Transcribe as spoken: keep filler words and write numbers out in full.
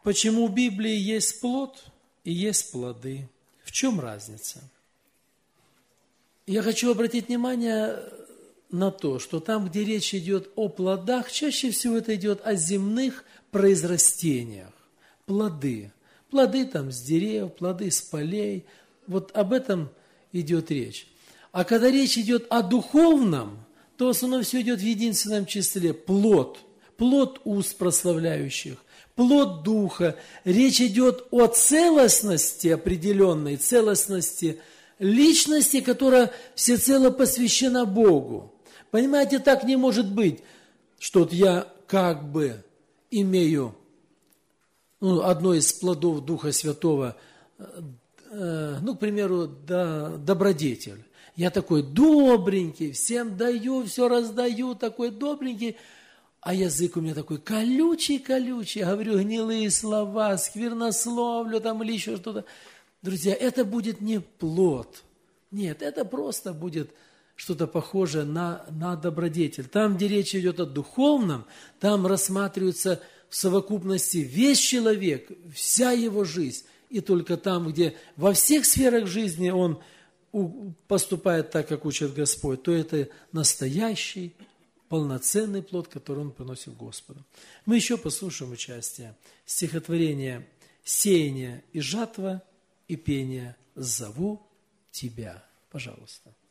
почему в Библии есть плод и есть плоды. В чем разница? Я хочу обратить внимание на то, что там, где речь идет о плодах, чаще всего это идет о земных произрастениях. Плоды. Плоды там с деревьев, плоды с полей. Вот об этом идет речь. А когда речь идет о духовном, то в основном все идет в единственном числе. Плод. Плод уст прославляющих. Плод духа. Речь идет о целостности определенной, целостности личности, которая всецело посвящена Богу. Понимаете, так не может быть, что вот я как бы имею ну, одно из плодов Духа Святого, э, ну, к примеру, да, добродетель. Я такой добренький, всем даю, все раздаю, такой добренький, а язык у меня такой колючий-колючий, говорю гнилые слова, сквернословлю там или еще что-то. Друзья, это будет не плод. Нет, это просто будет что-то похожее на, на добродетель. Там, где речь идет о духовном, там рассматривается в совокупности весь человек, вся его жизнь. И только там, где во всех сферах жизни он поступает так, как учит Господь, то это настоящий, полноценный плод, который он приносит Господу. Мы еще послушаем участие стихотворения «Сеяние и жатва и пение «Зову тебя». Пожалуйста.